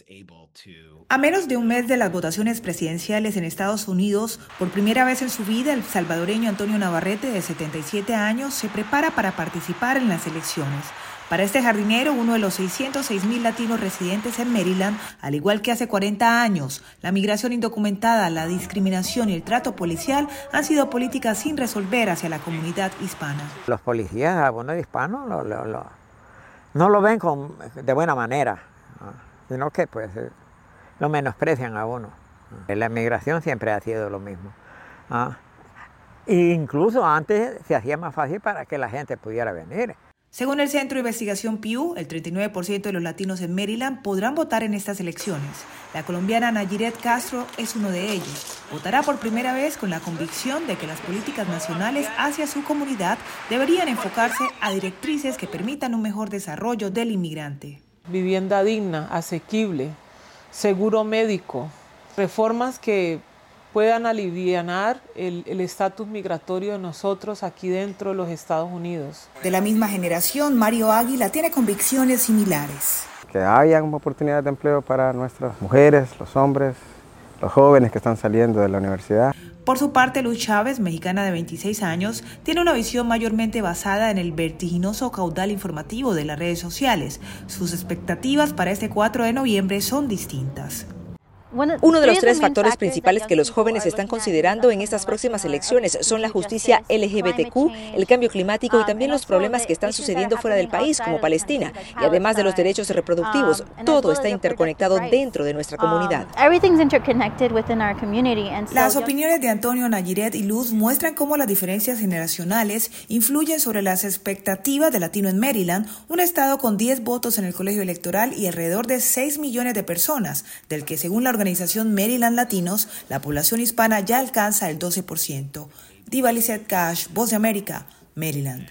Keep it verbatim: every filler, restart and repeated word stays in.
A menos de un mes de las votaciones presidenciales en Estados Unidos, por primera vez en su vida, el salvadoreño Antonio Navarrete, de setenta y siete años, se prepara para participar en las elecciones. Para este jardinero, uno de los seiscientos seis mil latinos residentes en Maryland, al igual que hace cuarenta años, la migración indocumentada, la discriminación y el trato policial han sido políticas sin resolver hacia la comunidad hispana. Los policías, algunos hispanos, lo, lo, lo, no lo ven con, de buena manera, ¿no? Sino que pues lo menosprecian a uno. La migración siempre ha sido lo mismo. ¿Ah? E incluso antes se hacía más fácil para que la gente pudiera venir. Según el Centro de Investigación Pew, el treinta y nueve por ciento de los latinos en Maryland podrán votar en estas elecciones. La colombiana Nayiret Castro es uno de ellos. Votará por primera vez con la convicción de que las políticas nacionales hacia su comunidad deberían enfocarse a directrices que permitan un mejor desarrollo del inmigrante. Vivienda digna, asequible, seguro médico, reformas que puedan alivianar el estatus migratorio de nosotros aquí dentro de los Estados Unidos. De la misma generación, Mario Águila tiene convicciones similares. Que haya oportunidades de empleo para nuestras mujeres, los hombres, los jóvenes que están saliendo de la universidad. Por su parte, Luz Chávez, mexicana de veintiséis años, tiene una visión mayormente basada en el vertiginoso caudal informativo de las redes sociales. Sus expectativas para este cuatro de noviembre son distintas. Uno de los tres factores principales que los jóvenes están considerando en estas próximas elecciones son la justicia L G B T Q, el cambio climático y también los problemas que están sucediendo fuera del país, como Palestina. Y además de los derechos reproductivos, todo está interconectado dentro de nuestra comunidad. Las opiniones de Antonio, Nayiret y Luz muestran cómo las diferencias generacionales influyen sobre las expectativas de latino en Maryland, un estado con diez votos en el colegio electoral y alrededor de seis millones de personas, del que según la organización Maryland Latinos, la población hispana ya alcanza el doce por ciento. Diva Lizette Cash, Voz de América, Maryland.